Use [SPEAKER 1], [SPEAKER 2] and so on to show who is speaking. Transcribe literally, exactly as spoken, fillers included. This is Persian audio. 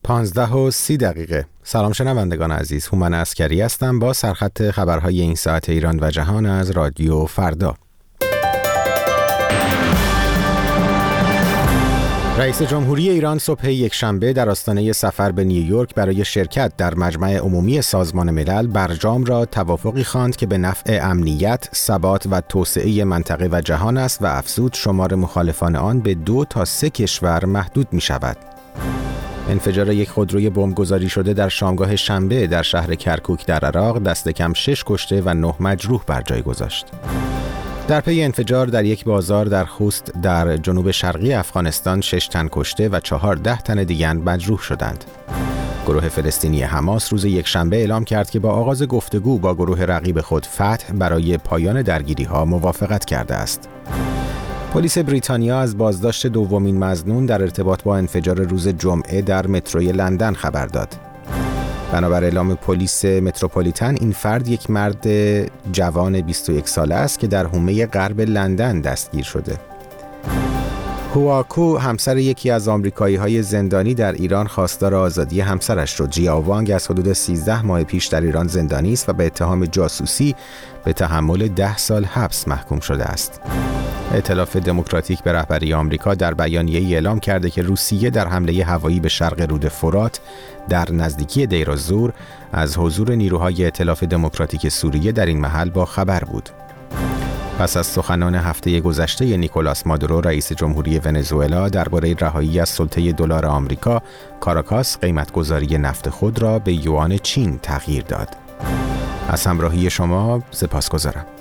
[SPEAKER 1] پانزده و سی دقیقه. سلام شنوندگان عزیز، هومن عسکری هستم با سرخط خبرهای این ساعت ایران و جهان از رادیو فردا. رئیس جمهوری ایران صبح یکشنبه در آستانه سفر به نیویورک برای شرکت در مجمع عمومی سازمان ملل برجام را توافقی خواند که به نفع امنیت، ثبات و توسعه منطقه و جهان است و افزود شمار مخالفان آن به دو تا سه کشور محدود می شود. انفجار یک خودروی بمبگذاری شده در شامگاه شنبه در شهر کرکوک در عراق دست کم شش کشته و نه مجروح بر جای گذاشت. در پی انفجار در یک بازار در خوست در جنوب شرقی افغانستان شش تن کشته و چهارده تن دیگر مجروح شدند. گروه فلسطینی حماس روز یکشنبه اعلام کرد که با آغاز گفتگو با گروه رقیب خود فتح برای پایان درگیری‌ها موافقت کرده است. پلیس بریتانیا از بازداشت دومین مظنون در ارتباط با انفجار روز جمعه در متروی لندن خبر داد. بنابر اعلام پلیس متروپولیتن این فرد یک مرد جوان بیست و یک ساله است که در حومه غرب لندن دستگیر شده. هواکو همسر یکی از آمریکایی‌های زندانی در ایران خواستار آزادی همسرش شد. جیا وانگ از حدود سیزده ماه پیش در ایران زندانی است و به اتهام جاسوسی به تحمل ده سال حبس محکوم شده است. ائتلاف دموکراتیک به رهبری آمریکا در بیانیه‌ای اعلام کرده که روسیه در حمله هوایی به شرق رود فرات در نزدیکی دیر الزور از حضور نیروهای ائتلاف دموکراتیک سوریه در این محل با خبر بود. پس از سخنان هفته گذشته نیکولاس مادورو رئیس جمهوری ونزوئلا درباره رهایی از سلطه دلار آمریکا، کاراکاس قیمتگذاری نفت خود را به یوان چین تغییر داد. از همراهی شما سپاسگزارم.